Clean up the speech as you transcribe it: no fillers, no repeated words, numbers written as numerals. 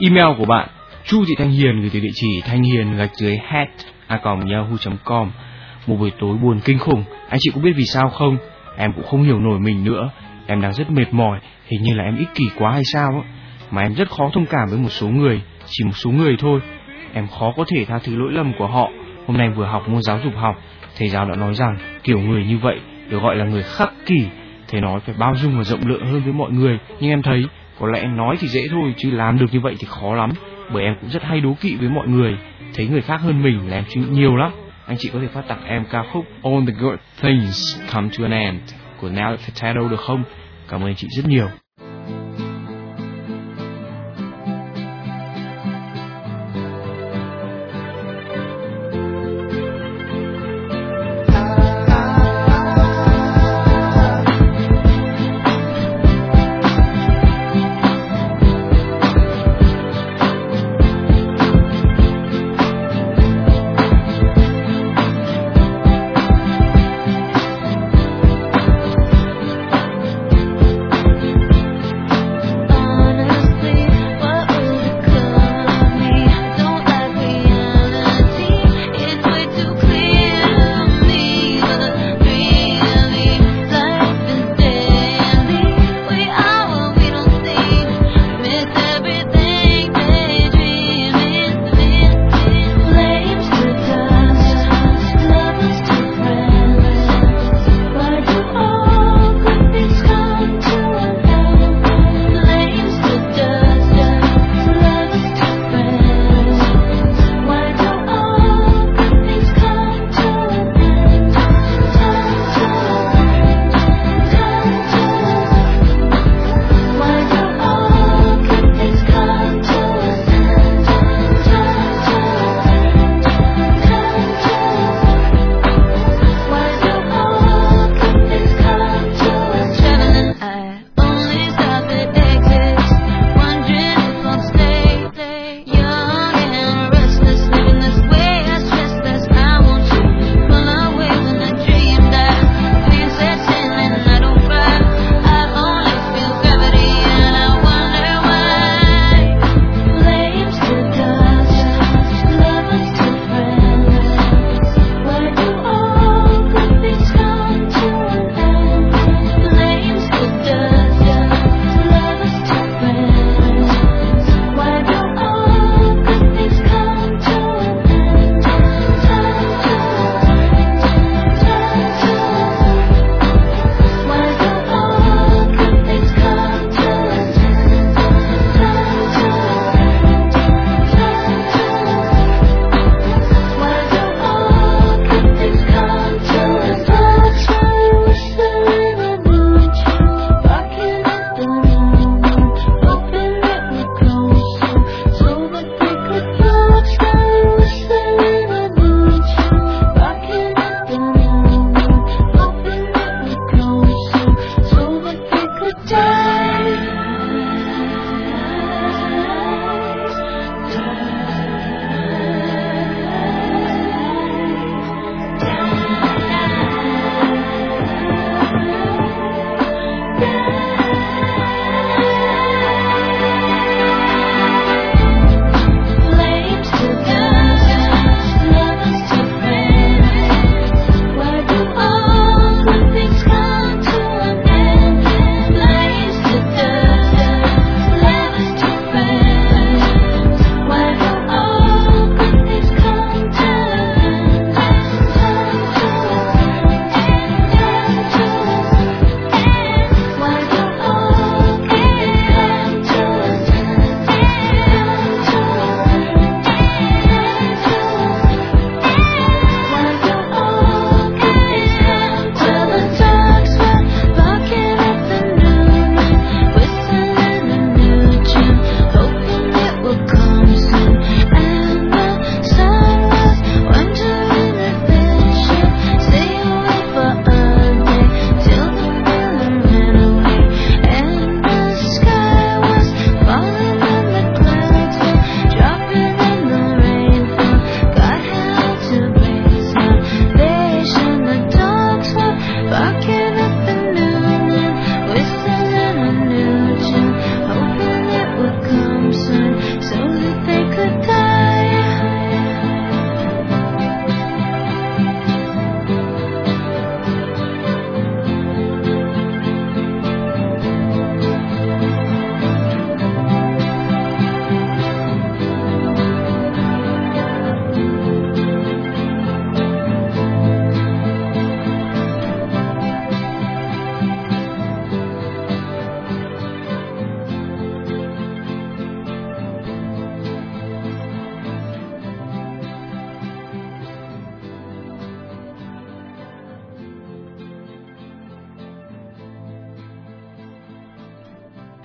Email của bạn Chu Thị Thanh Hiền gửi từ địa chỉ thanhiền_hat@yahoo.com. Một buổi tối buồn kinh khủng, anh chị có biết vì sao không? Em cũng không hiểu nổi mình nữa. Em đang rất mệt mỏi, hình như là em ích kỷ quá hay sao á. Mà em rất khó thông cảm với một số người, chỉ một số người thôi. Em khó có thể tha thứ lỗi lầm của họ. Hôm nay vừa học môn giáo dục học, thầy giáo đã nói rằng kiểu người như vậy được gọi là người khắc kỷ. Thầy nói phải bao dung và rộng lượng hơn với mọi người. Nhưng em thấy có lẽ nói thì dễ thôi, chứ làm được như vậy thì khó lắm. Bởi em cũng rất hay đố kỵ với mọi người. Thấy người khác hơn mình là em suy nghĩ nhiều lắm. Anh chị có thể phát tặng em ca khúc All the Good Things Come to an End của Nelly Furtado được không? Cảm ơn anh chị rất nhiều. Time